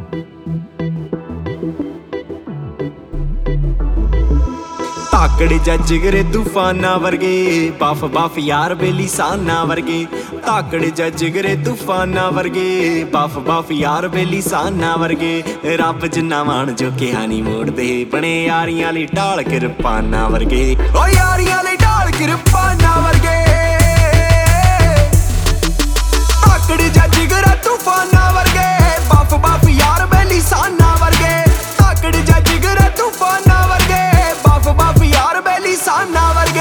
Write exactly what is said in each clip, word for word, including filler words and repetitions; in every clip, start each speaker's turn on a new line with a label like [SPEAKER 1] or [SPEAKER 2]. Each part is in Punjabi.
[SPEAKER 1] ਤਾਕੜ ਜਾ ਜਿਗਰੇ ਤੂਫਾਨਾ ਵਰਗੇ, ਬਫ ਬਫ ਯਾਰ ਬੇਲੀ ਸਾਨਾ ਵਰਗੇ। ਤਾਕੜ ਜਾ ਜਿਗਰੇ ਤੂਫਾਨਾ ਵਰਗੇ, ਬਫ ਬਫ ਯਾਰ ਬੇਲੀ ਸਾਨਾ ਵਰਗੇ। ਰੱਬ ਜਿੰਨਾ ਮਾਣ ਜੋ ਕਿਹਾ ਨੀ ਮੋੜਦੇ, ਬਣੇ ਯਾਰੀਆਂ ਲਈ ਢਾਲ ਕਿਰਪਾਨਾ ਵਰਗੇ। ਓ ਯਾਰੀਆਂ ਲਈ ਢਾਲ ਕਿਰਪਾਨਾ ਵਰਗੇ। ਤਾਕੜ ਜਾ ਜਿਗਰਾ ਤੂਫਾਨਾ ਵਰਗੇ, ਬਫ ਬਫ ਯਾਰ ਬੇਲੀ ਸਾਨਾ ਵਰਗੇ। ਤਾਕੜ ਜਾ ਜਿਗਰਾ ਤੂਫਾਨਾ ਵਰਗੇ, ਬਫ ਬਫ ਯਾਰ ਬੇਲੀ ਸਾਨਾ ਵਰਗੇ।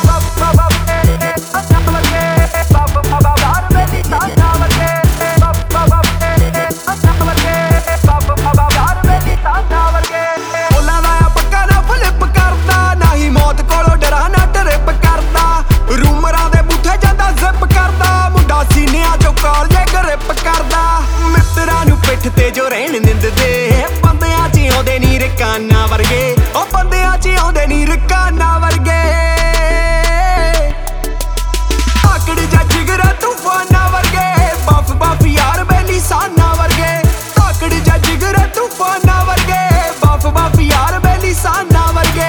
[SPEAKER 1] ਬੋਲਾਂ ਦਾ ਆ ਪੱਕਾ ਨਾ ਫਲਿੱਪ ਕਰਦਾ, ਨਾ ਹੀ ਮੌਤ ਕੋਲੋਂ ਡਰਾ ਨਾ ਟਰਿਪ ਕਰਦਾ। ਰੂਮਰਾਂ ਦੇ ਬੂਥੇ ਜਾਂਦਾ ਜ਼ਿਪ ਕਰਦਾ, ਮੁੰਡਾ ਸੀਨਿਆਂ ਚੋਂ ਕਾਲਜੇ ਗਰਿਪ ਕਰਦਾ। ਮਿੱਤਰਾਂ ਨੂੰ ਪਿੱਠ ਤੇ ਜੋ ਰਹਿਣ ਦਿੰਦੇ, ਬੰਦਿਆਂ ਚ ਆਉਂਦੇ ਨੀ ਰਕਾਨਾ ਵਰਗੇ। ਉਹ ਬੰਦਿਆਂ ਚ ਆਉਂਦੇ ਨੀ ਰਕਾਨਾ ਵਰਗੇ। ਤਾਕੜ ਜਾ ਜਿਗਰਾ ਤੂਫਾਨਾ ਵਰਗੇ, ਬਫ ਬਫ ਯਾਰ ਬੇਲੀ ਸਾਨਾ ਵਰਗੇ। ਤਾਕੜ ਜਾ ਜਿਗਰਾ ਤੂਫਾਨਾ ਵਰਗੇ, ਬਫ ਬਫ ਯਾਰ ਬੇਲੀ ਸਾਨਾ ਵਰਗੇ।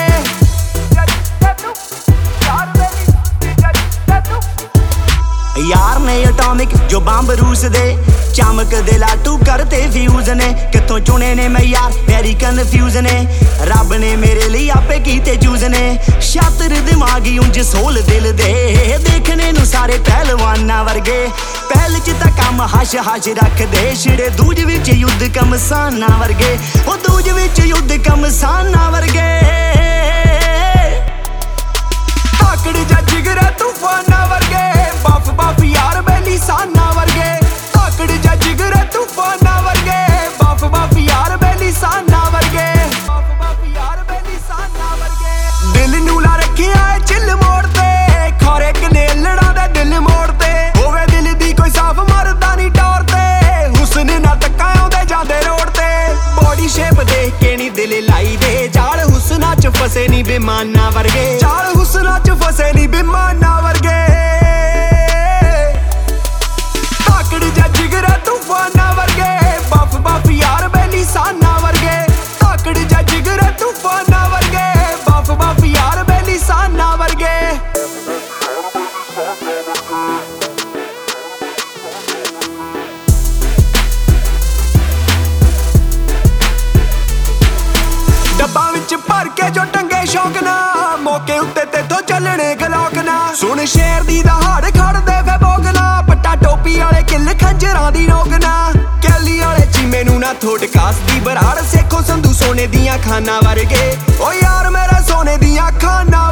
[SPEAKER 1] ਯਾਰ ਨੇ ਐਟੋਮਿਕ ਜੋ ਬੰਬ ਰੂਸ ਦੇ, ਚਮਕਦੇ ਲਾਟੂ ਕਰਤੇ ਫਿਊਜ਼ ਨੇ। ਕਿੱਥੋਂ ਚੁਣੇ ਨੇ ਮੈਂ ਯਾਰ ਵੈਰੀ ਕਨਫਿਊਜ਼ ਨੇ, ਰੱਬ ਨੇ ਮੇਰੇ ਲਈ ਆਪੇ ਕੀਤੇ ਚੂਜ਼ ਨੇ। ਸ਼ਾਤਰ ਦਿਮਾਗੀ ਉਂਝ ਸੋਲ ਦਿਲ ਦੇ, ਦੇਖਣੇ ਨੂੰ ਸਾਰੇ ਪਹਿਲਵਾਨਾਂ ਵਰਗੇ। ਪਹਿਲ ਚ ਤਾਂ ਕੰਮ ਹਸ਼ ਹਸ਼ ਰੱਖਦੇ, ਛਿੜੇ ਦੂਜ ਵਿੱਚ ਯੁੱਧ ਕਮਸਾਨਾਂ ਵਰਗੇ। ਉਹ ਦੂਜ ਵਿੱਚ ਯੁੱਧ ਕਮਸਾਨਾਂ ਵਰਗੇ। ਤਾਕੜ ਜਾ ਜਿਗਰਾ ਤੂਫਾਨਾ ਵਰਗੇ, ਬਫ ਬਫ ਯਾਰ ਬੇਲੀ ਸਾਨਾ ਵਰਗੇ। ਤਾਕੜ ਜਾ ਜਿਗਰਾ ਤੂਫਾਨਾ ਵਰਗੇ, ਬਫ ਬਫ ਯਾਰ ਬੇਲੀ ਸਾਨਾ ਵਰਗੇ। ਬਫ ਬਫ ਯਾਰ ਬੇਲੀ ਸਾਨਾ ਵਰਗੇ। ਦਿਲ ਨੂੰ ਲਾ ਰੱਖਿਆ ਏ ਚਿੱਲ ਮੋੜ ਤੇ, ਖੋਰੇ ਕਿਨੇ ਲੜਾਂ ਦਾ ਦਿਲ ਮੋੜ ਤੇ। ਹੋਵੇ ਦਿਲ ਦੀ ਕੋਈ ਸਾਫ ਮਰਦਾ ਨੀ ਟੌਰ ਤੇ, ਹੁਸਨ ਨਾਲ ਧੱਕਾ ਆਉਂਦੇ ਜਾਂਦੇ ਰੋਡ ਤੇ। ਬੋਡੀ ਸ਼ੇਪ ਦੇਖ ਕੇ ਨੀ ਦਿਲ ਲਾਈ ਦੇ, ਜਾਲ ਹੁਸਨਾਂ ਚ ਫਸੇ ਨੀ ਬੇਮਾਨਾ ਵਰਗੇ। ਜਾਲ ਹੁਸਨਾਂ ਚ ਫਸੇ ਨੀ ਬੇਮਾਨਾ ਵਰਗੇ। ਤਾਕੜ ਜਾ ਜਿਗਰਾ ਤੂਫਾਨਾ ਵਰਗੇ, ਬਫ ਬਫ ਯਾਰ ਬੇਲੀ ਸਾਨਾ ਵਰਗੇ। ਤਾਕੜ ਜਾ ਜਿਗਰਾ ਤੂਫਾਨਾ ਵਰਗੇ, ਬਫ ਬਫ ਯਾਰ ਬੇਲੀ ਸਾਨਾ ਵਰਗੇ। ਡੱਬਾ ਵਿੱਚ ਭਰ ਕੇ ਜੋ ਟੰਗੇ ਸ਼ੌਕ ਨਾ, ਮੌਕੇ ਉੱਤੇ ਤੇਥੋਂ ਚੱਲਣੇ ਗਲੋਕ ਨਾ। ਸੁਣ ਸ਼ੇਰ ਦੀ ਦਹਾੜ ਖੜਦੇ ਫੇ ਬੋਗਨਾ, ਪੱਟਾ ਟੋਪੀ ਵਾਲੇ ਕਿੱਲ ਖੰਜਰਾਂ ਦੀ ਨੋਕ ਨਾ। ਕੈਲੀ ਵਾਲੇ ਚੀਮੇ ਨੂੰ ਨਾ ਥੋੜ ਕਾਸਦੀ ਬਰਾੜ, ਸੇਖੋ ਸੰਧੂ ਸੋਨੇ ਦੀਆਂ ਖਾਨਾਂ ਵਰਗੇ। ਓ ਯਾਰ ਮੇਰੇ ਸੋਨੇ ਦੀਆਂ ਖਾਨਾਂ